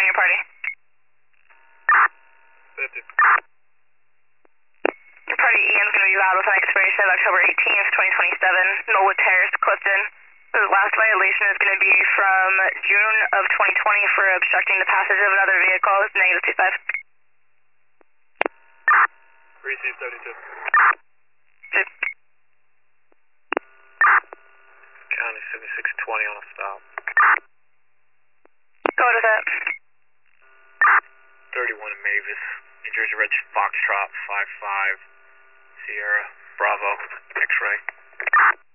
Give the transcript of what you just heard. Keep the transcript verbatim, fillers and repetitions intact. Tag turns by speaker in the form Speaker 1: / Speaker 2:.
Speaker 1: on your party.
Speaker 2: fifty.
Speaker 1: Your party E M is going to be valid with an expiration of October eighteenth, twenty twenty-seven, Knollwood Terrace, Clifton. The last violation is going to be from June of twenty twenty for obstructing the passage of another vehicle, negative two five.
Speaker 2: Receive seventy-two. County seventy-six twenty on a stop.
Speaker 1: Go to that.
Speaker 2: thirty-one Mavis, New Jersey Reg Foxtrot five five, Sierra, Bravo, X-ray.